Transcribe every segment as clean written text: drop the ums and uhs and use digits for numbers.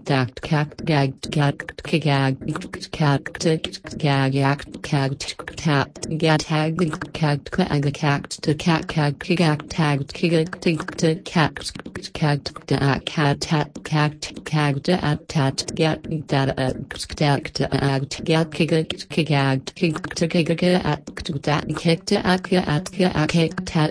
dact cat gag gag gag cat gag yak cat tat gat hag cat cat cat to cat cat gag tag tig cat cat da cat tat cat cat da tat get that stacked act get gag to gag at that kicked at kick tat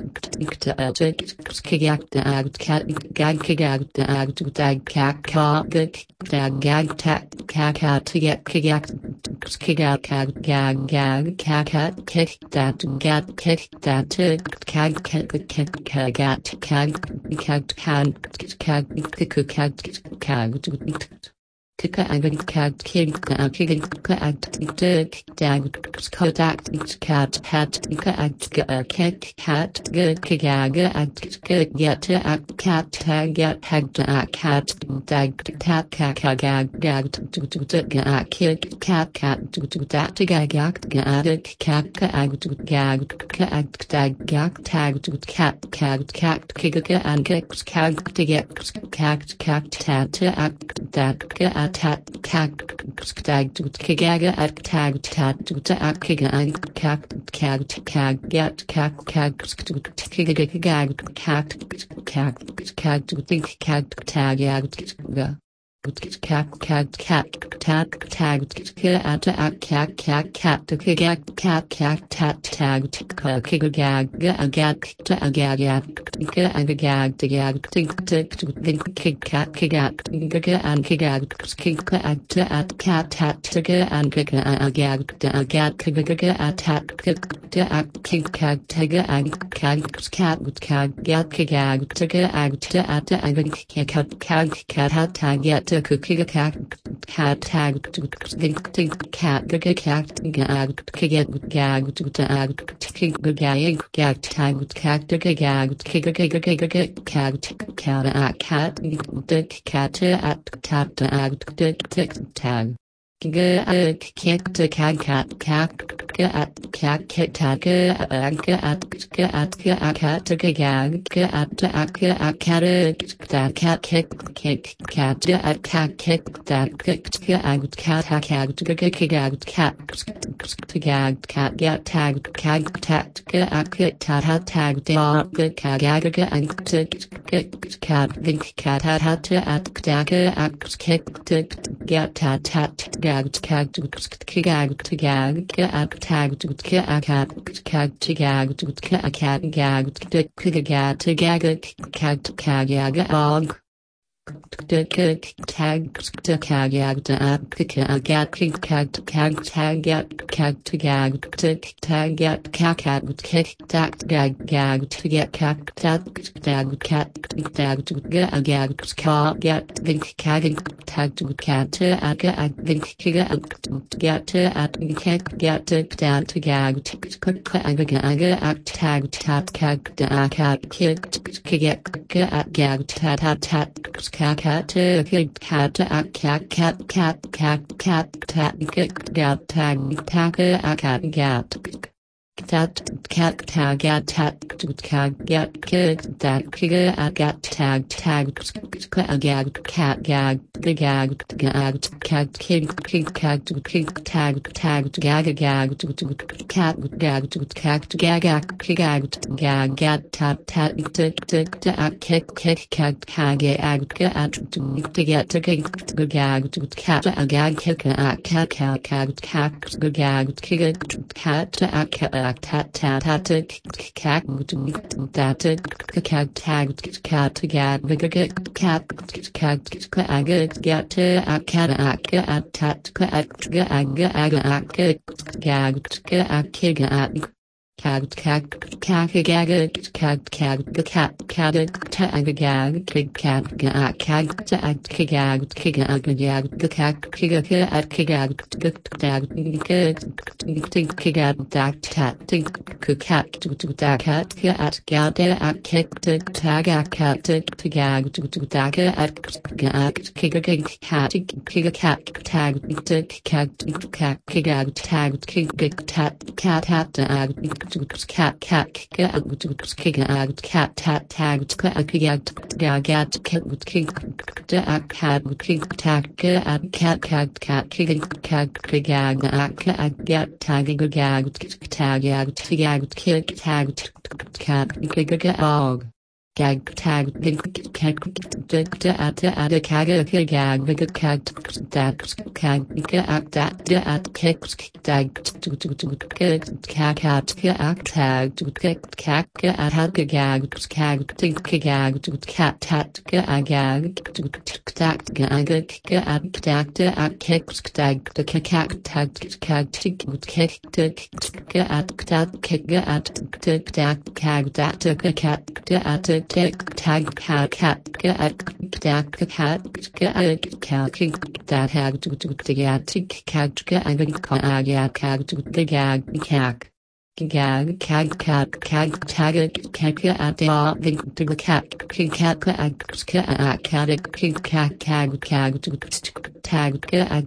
gag act cat gag gag to dag cat dag gag tat cat to get gag gag cat kick that get kick that to gag Kika and cat kid cat dag kodak cat hat cat cat gag get at cat tag at hag cat dag tat gag kid cat that gag dag tag cat kika and cat to get cat tat tat cat tag kigaga at tag tat at kiga cat get cat kigaga cat tag cat tag cat to kigag cat tag kiga gag to gag to gag kig cat kiga and kigag at cat to and gag kiga at kig cat tiger and cat with cat get kigag to cat tag get to cookie cat tag to cat gag to gag tag cat at tag kick to cat at cat tag at to gag at cat kick cat at cat kick that cat to gag cat get tag tat tag dog gag and cat at kick to get tat gag to gag at tag to cat to gag to gag dog tag to gag to cat to gag to tag get cat with kick that gag to get cat to gag tag to cat get at get to gag at tag cat kick at gag tat at that cat tag at tat to get kid that figure at get tag gag cat kid cat to tag to gag to cat to gag get tat to at kick cat at to get to gag to cat kick at gag cat at tat tag cat cat cat cat tat tag gagat cat cat cat cat gag get tag gag tag dog gag tag gag at cag that kicks tag cat Gag cag cat cag tag cag at the cat tag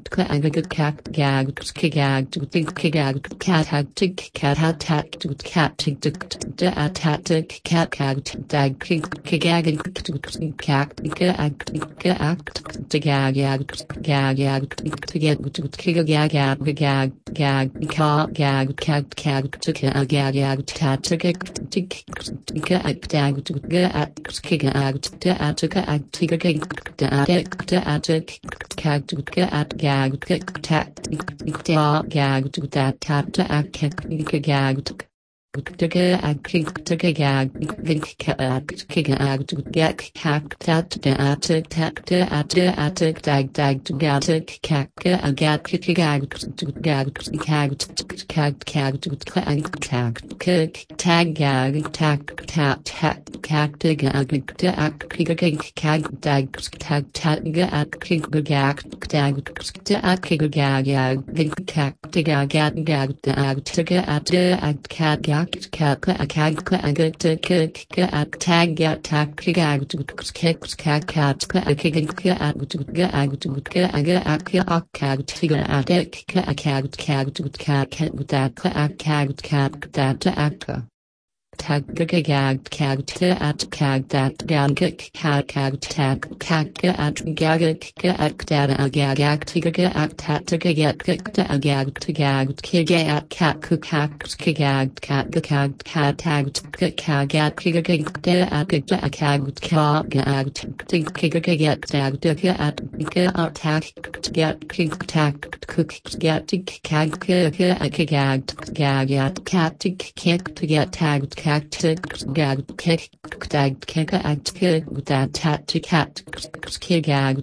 tag gag cag at cag that gag cag cag tag cag at gag at data gag at tigga at tat to get gag to gag kig at cat cook hacks kig at cat gag cat tag cag at kig de at cag ka gag kig at tag at tag get kig tag cook get cag kig at cat kick to get tagged gag kick tag kick at that tat to cat kig gag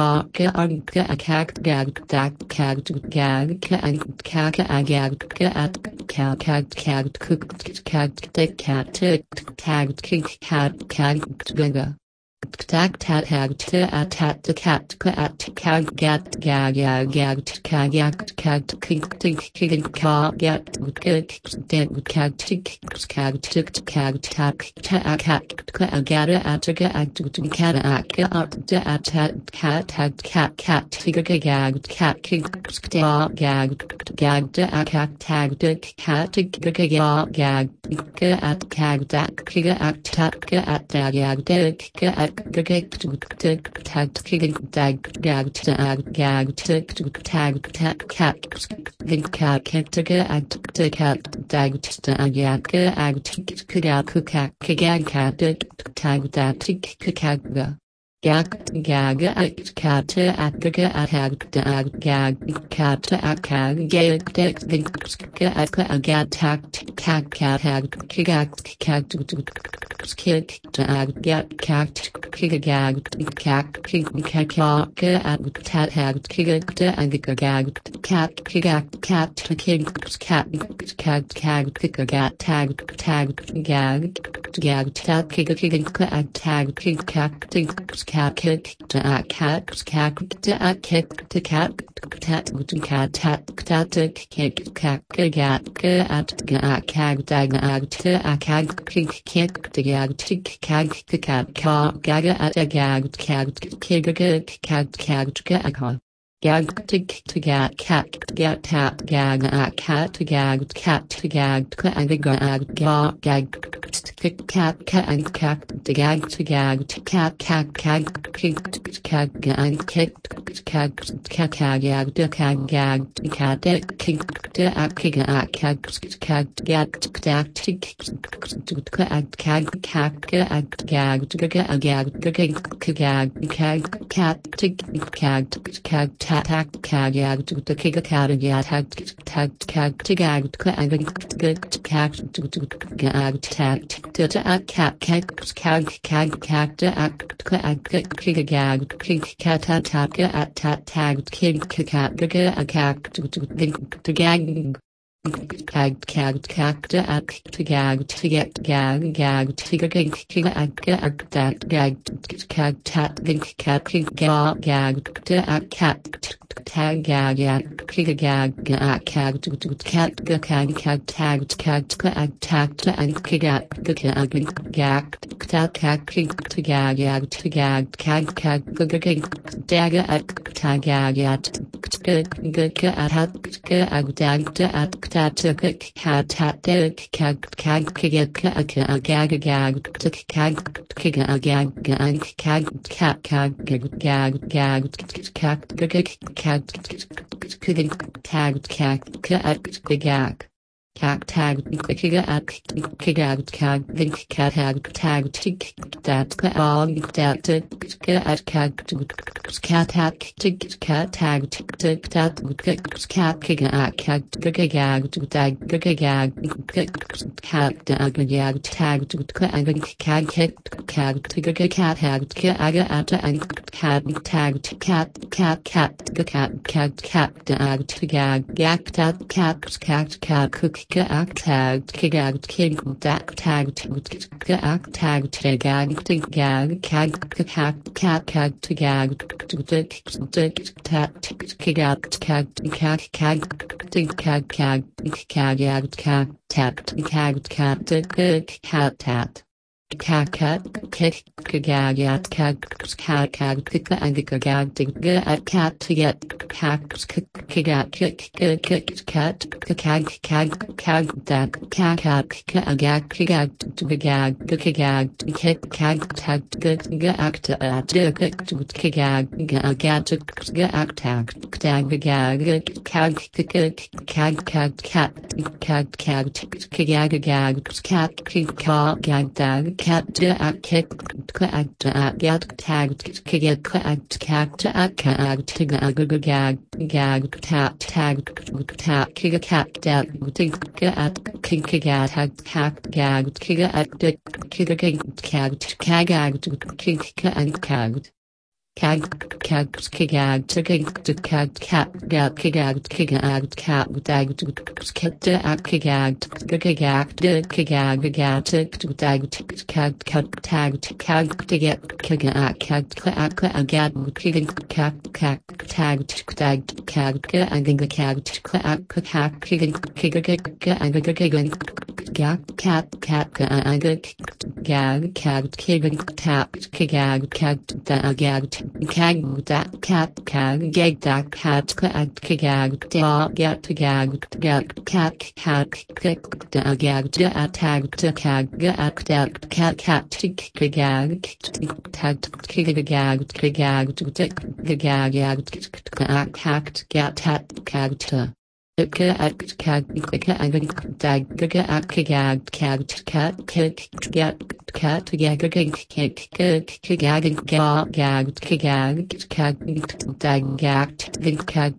gag that gag at cook tag kick gaga tag tat hag at tat the cat at cag get gag kig ka get dead cag tick cag tick cag tag cat cat figure gag cat kig gag tag gag at cag that kig at tat at gag Gag cat at hag gag cat at cag gag cat hag kick tag get cat kig gag cat at tat hag kig gag cat kick to a cat to a kick to cat tat to cat tat to kick cat at cag dag to a cag kick to gag tick cag to cat gaga at a gag cag kig cag to gag tick to gag cat get tat gag at cat to gag cat to gag and gag gag cat and cat to gag to gag cat kick cat and kick cat gag to cat gag cat kick to at kick at cat get tat tick at gag to gag cat tick cat tat gag to the kick a cat and yet had tag to gag to cat gag tag to at cat to at kick a gag kick cat at tag kick cat a gag to gag to at to gag to get gag to gag that gag tat gag to at cat tag gag kick a gag cat to cat tag to and kick at gag tat kick to gag to gag dagger at tag gag at dag to at cat to cat gag to kick a gag cat tag kick at tag tick that all that at cat tag tick that cat kick at gag to cat gag tag to cat cook act tag gag king that tag to gag tag to gag to gag cat to gag to tat tat cat kick gag at cat kick and gag at cat to get cat kick at cat that cat gag to gag kick tag act at kick gag cat at kick at get tag gag tag kick cat that at kick and gagged Cag to gag to cat gag cat dag to cat at gag to dag cat tag to get cat at tag Cag that cat gag that cat gag da get to gag cat da gag da tag to gag at cat tick gag tag gag to gag get cat to at cat and dag at gag cat kick get cat gag dag tag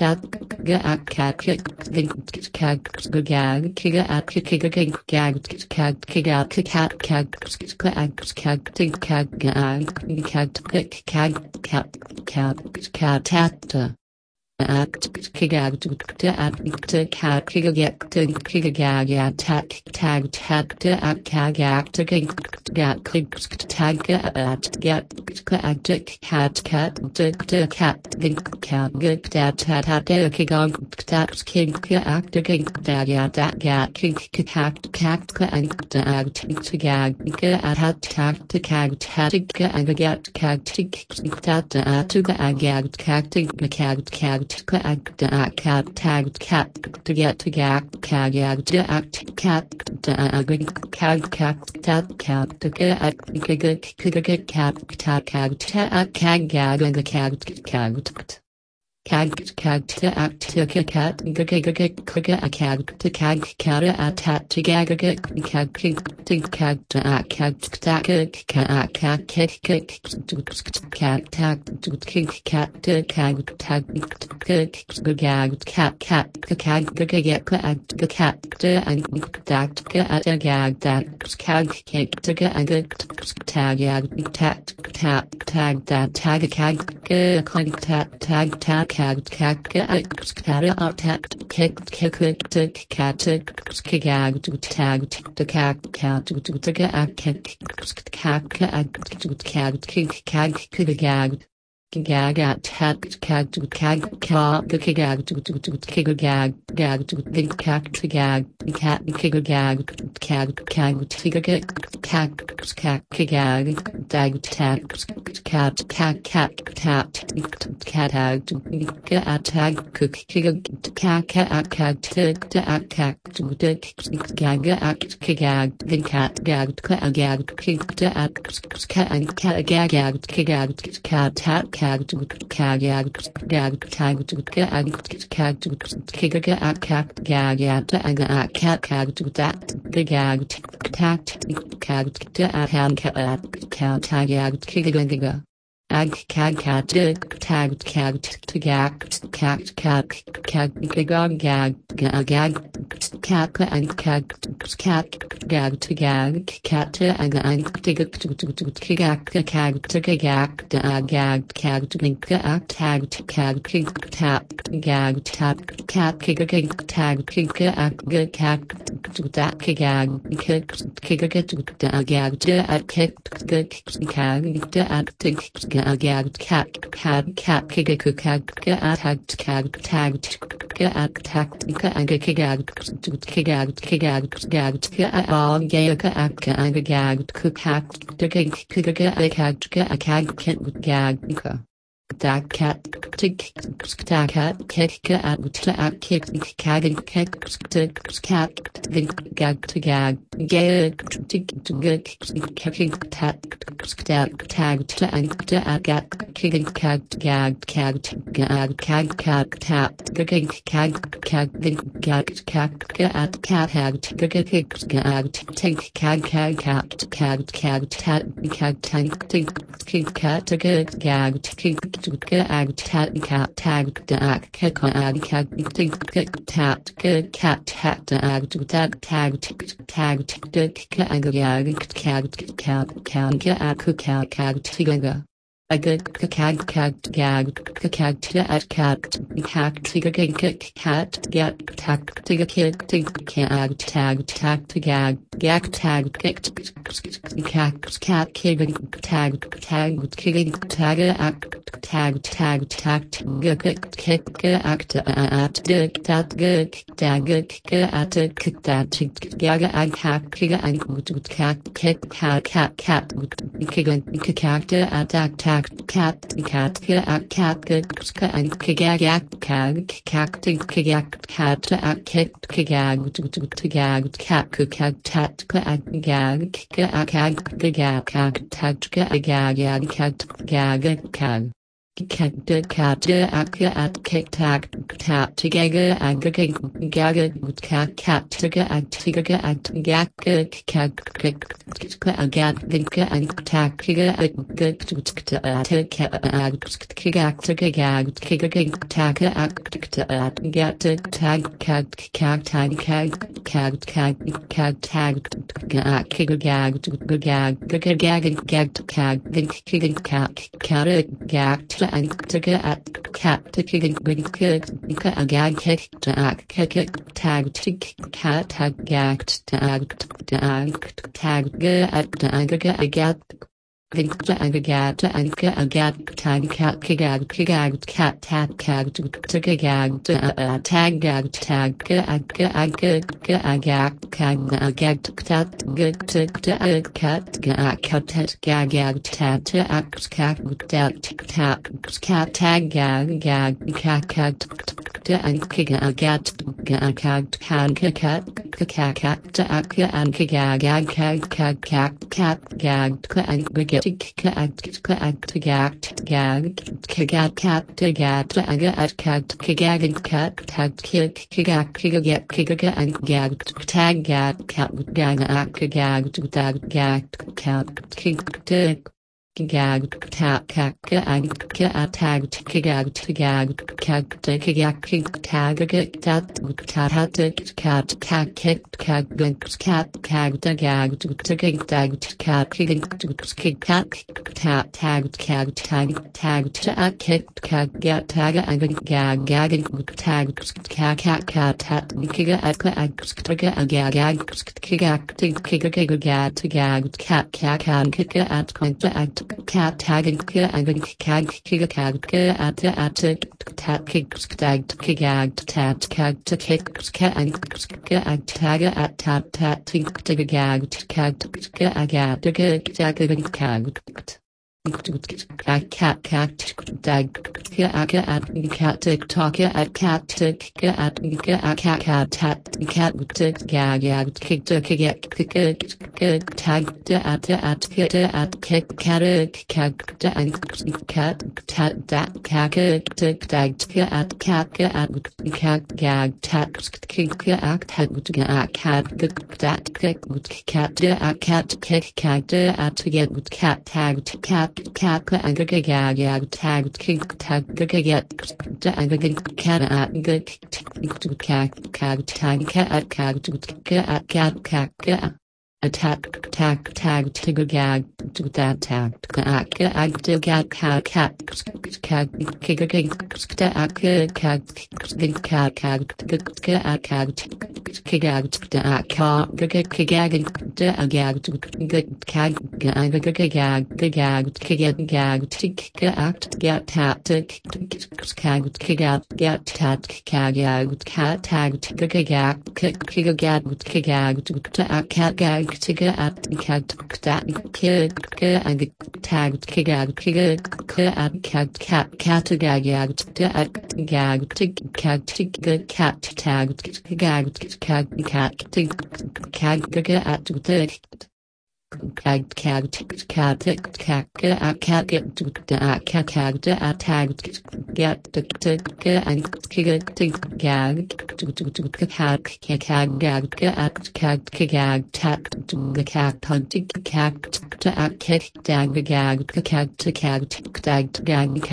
tat gag cat kick gag gag kiga at kiga gag gag kiga cat gag cat act kigag to act to cat kigag to kigag attack tag tag to act kag act to get clicks tag at get cat to cat good dad tat at kigag that kig act dad that gat kig cat and act to gag at tag to kag tag and get kag that to gag cat cat tagged cat to get to gag cat to act cat cat to get cat gag and the cat to act to cat to cat at to gag to gag at tat cat to cag ca gag to gag gag to gag cat to gag cat gag cag tigger cat gag dag tag cat tag to at tag cook cat to at cat to gag at gag gag to at cat tat cag to cag tag to cag to kigger at cat gag at cat to that the gag tat cag to at hand cat tag kigger ag cag cat tag cag to gag cat gag cat and cag gag to gag cat and digger to kigag to gag cag to tag tag gag cat kigger tag cat to that kigger to gag to at cag gag cat kigger at tag that cat tick cat kick at to at kick cag cat gag to gag tick to gag kicking tag to at gag kicking cat gag cat tap gigging gag at cat hag gag take cag tat to gag to gag tat tag tat to that tag a good cag to at cat tigger cat get tag tigger cag tag to gag tag cat kigging tag at kick act at that good at that gag ag kigger and cat kigging at that cat good and kigag cat at kigag to gag cat tat gag Kekte katte akka at kektak tat tigaga aggregate gaga kat kat tiga at tigaga at gakka kak agat vinka and takiga at gukta at kigak tigag kigag taka at gatta tag kag kag tag kag kag kag kag tag kigag gagag gag kag kigag kak kara gag and tiga at cat tigging good a gag kick tag tick cat tag gagged tag at aggregate Victor aggregate agat tag cat kigag cat tat cag tigag tag gag tag agag cag tat good cat cat gag tat ax cat cat tag gag cat and kigagat Gag tag tag tag tag kigag tigag kag tigag tag tat cat cat kit kag cat kag tagag tigag tag cat kig cat tat tag kag tag tag tat kit kag get tag and gag gag tag cat cat tat kiga at tiga gag kigag tigag tigag cat cat kiga at cat tagging and cag kiga cag at tat kicks tagged kigag tat cag to kicks cat and tag at tat tat tink tigag cag tag cag cat dag at cat talk at cat cat gag kick tag at kick cat and cat tat that cat at cat gag tat kick at cat cat aggregate tag tag get aggregate cat at cat attack tag tigger gag to that tag active cat tiga at cat kid and tagged kigag at cat gag cat tig cat tagged kigag cat at the cat get tagged get and gag gag tat the cat hunting cat kick dag gag tagged gag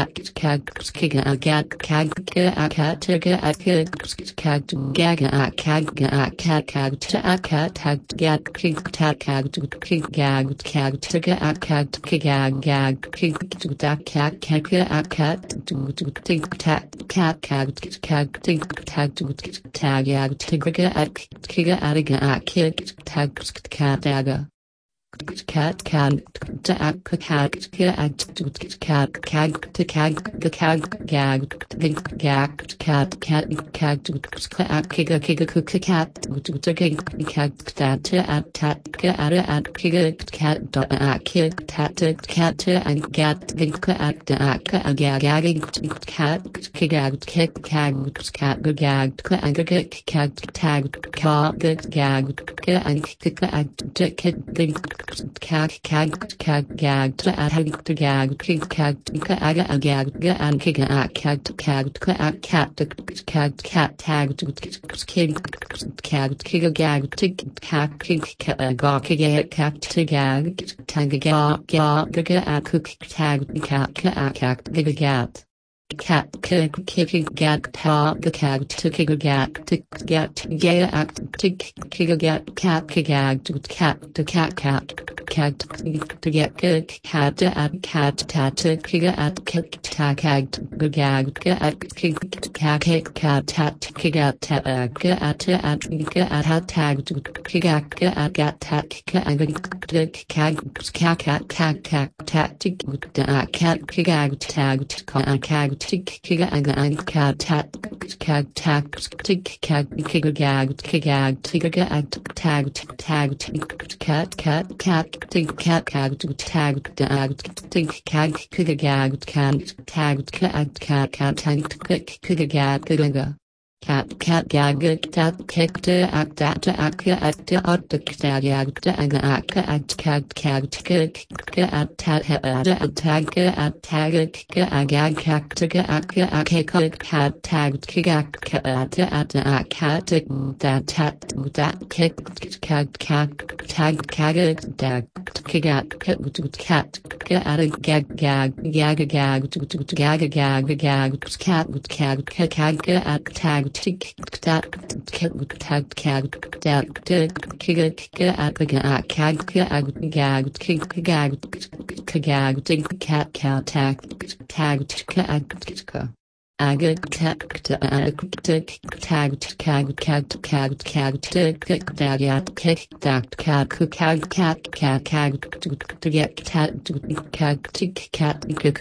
cat can cat cat cat kag kag kag gag to ag to gag kig kag aga agag and kig a kag kag cat kag cat tag kig kag kig gag tig kag kig ga kig kag tigag tag ga ga at cook tag cat kag gig gat cat kig gat ta gag to kig gat to get gay act tig kig gat cat kigag to cat to cat to get cat at cat tat kig at kig tag gag at kig cat tat kig at tag to kig at gat tat cat cat kigag tag tig kiga and cat tat kag tag tig kag kigag tiga tag cat tig cat kag tag tig kag kigag tag cat kigag cat gag tat kekte at tick that tag cag that kig at tag aga tag tag tag to get cat tick cat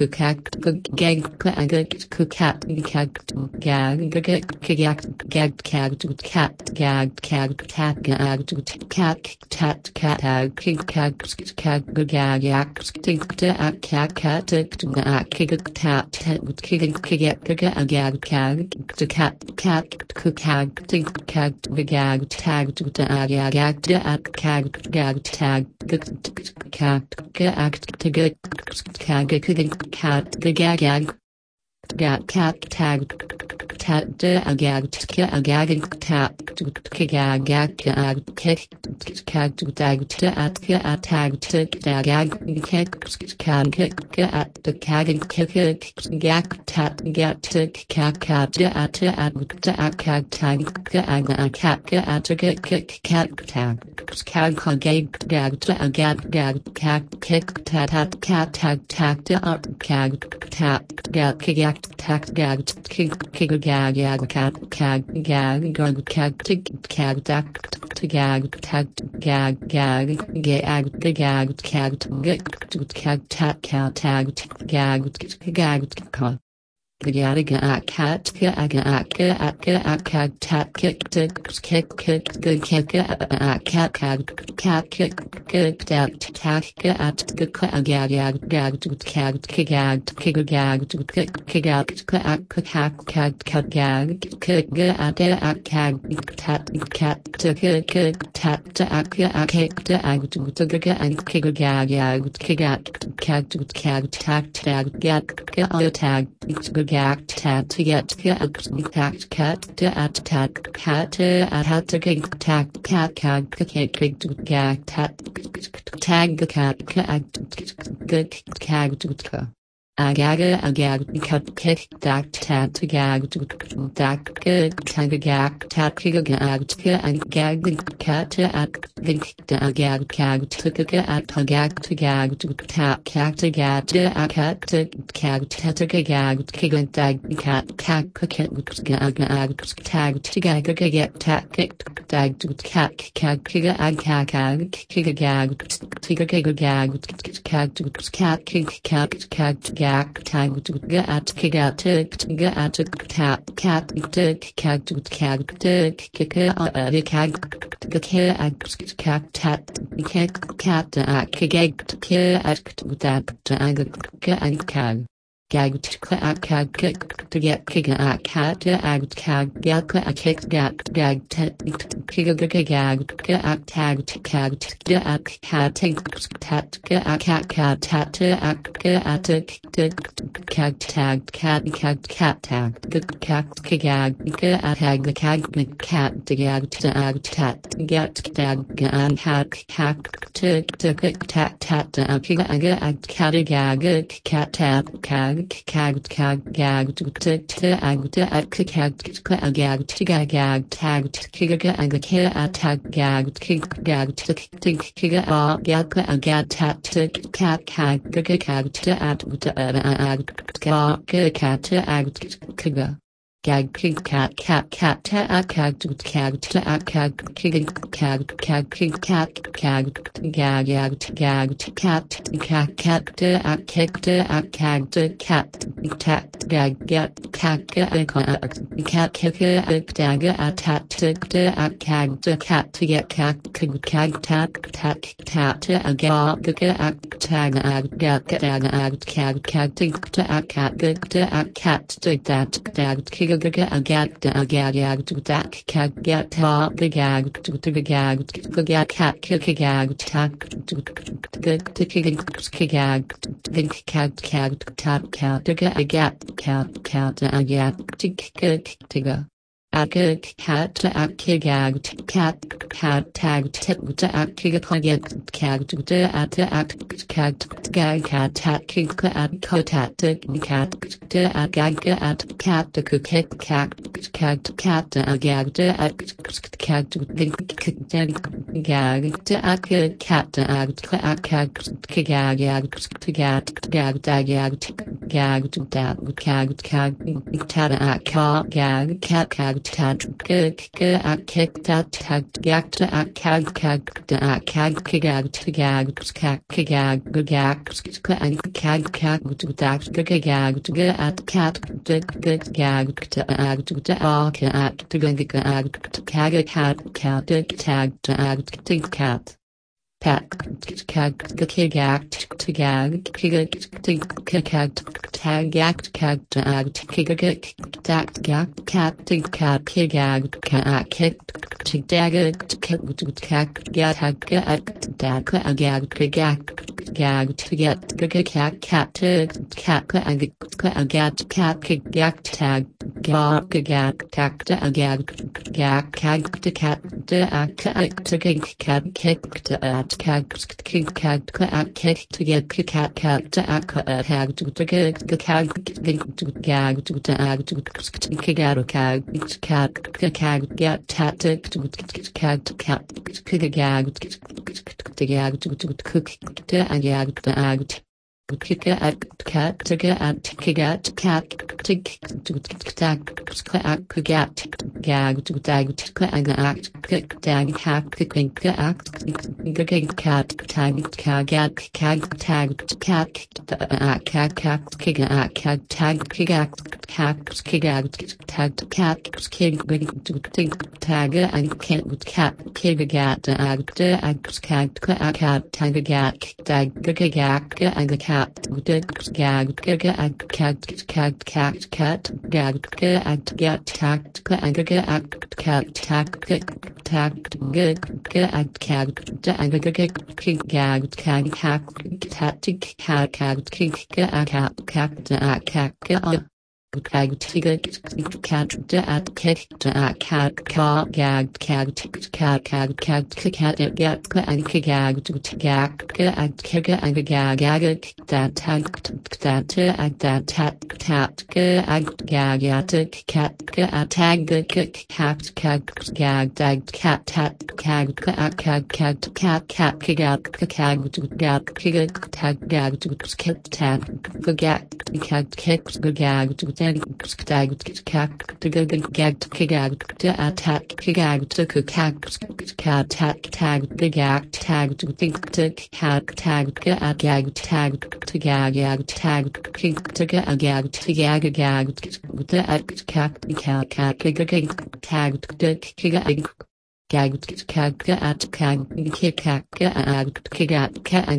agag cag to cat cag tick cag gag tag to agag at cag gag tag cat act to get cag cat gag gat cat tag tat agag agag tat kigag kag kag tag at tag gag at the kag gag tat get kag cat at kag tag cat cat tag kag kag tat tat tag tat kag tag gag kig gag kag tig kag to gag tag gag tag Gagariga at cat at tat kick good kick at cat kick that tack at the gag to cat kigag to kick out cat gag at tat cat to tat to ag to and kigag tag gag tat to get cat to at tat cat at to gig tat cat to gag tat tag the cat to agag cut kick that tat to gag to that tag gag tat gag and gag cat at the gag to gag to gag to tat cat to gag to gag to gag kig tag cat gag tag to gag tat tag to cat kig gag tag to get at kig at tat cat cat gag clack cag to get kick a cat to ag cag gag a kick gag gag tet kick a gag a tag cag to a cat tat a cat cat tat to a cag tag cat tag cat gag a tag the cag cat to gag to ag tat get tag and hack to tat tat a kick a cat gag cat tat cag gag to ag to a cag gag to gag tag kick a kill a tag gag kick gag to kick a gag a gag tat to cat gag to at cat to ag kick gag kick cat to a cag to cag to a cag kick cag gag to cat to a kick to a cag to cat tat gag get cat kick a tag a tat to a cag to cat to get cat tat to a gag a tag ag cag to a cat to a cat to that kick a gag to that cat get the gag to the gag to get cat kick a gag tag to kick a gag cat to get a cat a gag to a cat to a gag cat tag to a kick a gag to a cat tat kick a cat to a gag at cat to kick cat a gag to a cat to gag to a cat to a gag to gag to that tat a gag cat tat a kick tat tag gag to a cag to a cag gag to gag to that gag to get at cat to gag to ag to cat to gag to cag cat to tag to ag to cat pack cag gag to gag tag gag to ag to gag cat to cat gag kick to dag to cat get a gag to get cat to cat a cat kick gag tag gag tag to a gag to cat to cat kick to cag to get cat to a tag to get the cag to gag to ag to kick out a cag get tat to cat kick a gag to cook to a gag to ag kick a cat to get at kick at cat to tag gag to tag to act kick tag kicking cat tag cag tag cat kick a cat tag kick tag and cat kick a gat cat tag and the cat gag cag tigger cat to at kick to at cat gag get and gag to gag and kick and gag that tag that tat gag at cat tag gag tag cat tat gag cat kick out gag to gag tag gag to kick tag gag kicks gag to tag to gag to attack gag to cat tag tag to think to cat tag gag tag to gag tag to gag to gag to cat tag Gagged kagga at kag kikakka ag kigatka and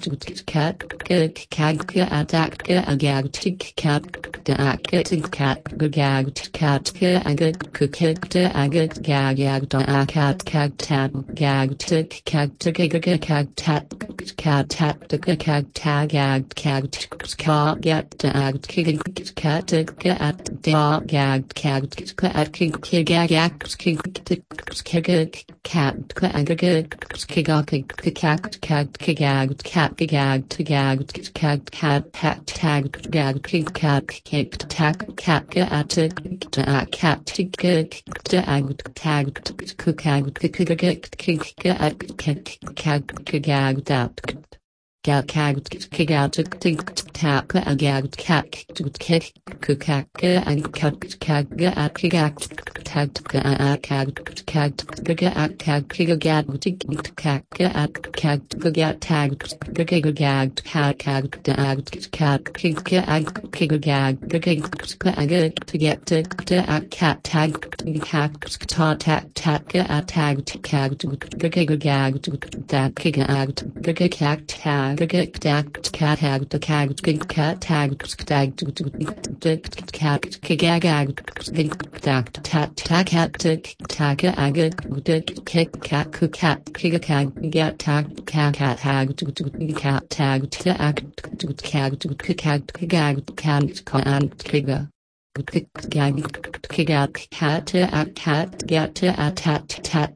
kagga at akka agagged cat the akka cat gagged katka agad kukikta agad gagged akat kagtat gagged kagta kagtat cat the kagtag ag kagged ka get the ag kigit cat at da gagged kagged at kigagak kig cat aggregate kigak kikak cat kigag cat gigag tagag cat cat tag gag kikak kicked tag cat at cat tig tag tagged kukag kikak kik at kik kag kigag that Gagg kigatuk tap agagged cat kick kukak and cut kag at kigak tagged kag gaga at kag kigagad kak at kag gagat tagged gagagad kag dagged cat kig ag kigagag gagag to get to at cat tag kak ta tat at tagged kag gagagag that kigagad gagak tag Gagak cat hag the cag cat tag stag cat kigagag tat tat tag agag kick cat cat kigakag get tag cat hag cat tag tag cag kigag cat kiga gag kigag cat at cat get at tat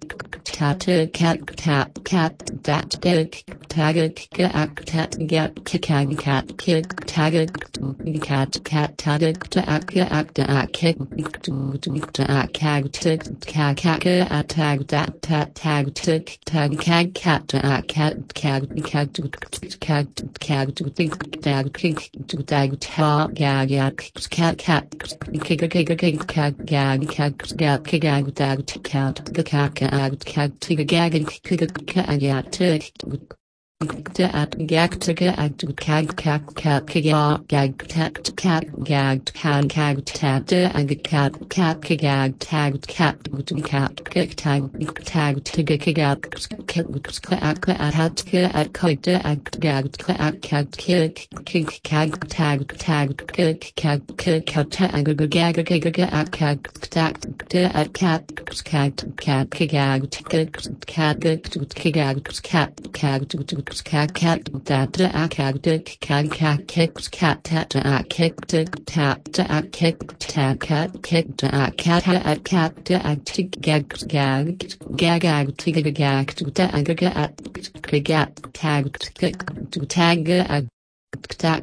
cat that tag tat get kikag cat kid tag cat tag kick kag at tag that tag kag cat tag ta gag cat at gag at kag gag tat cat gagged can kag tat and cat kigag tagged cat kick tag tigag at koita at gagged kag kick kag tag kick cat and gag at kag at cat kigag kigag cat that kag kicks cat tat kick tap kick tat cat at gag tag cat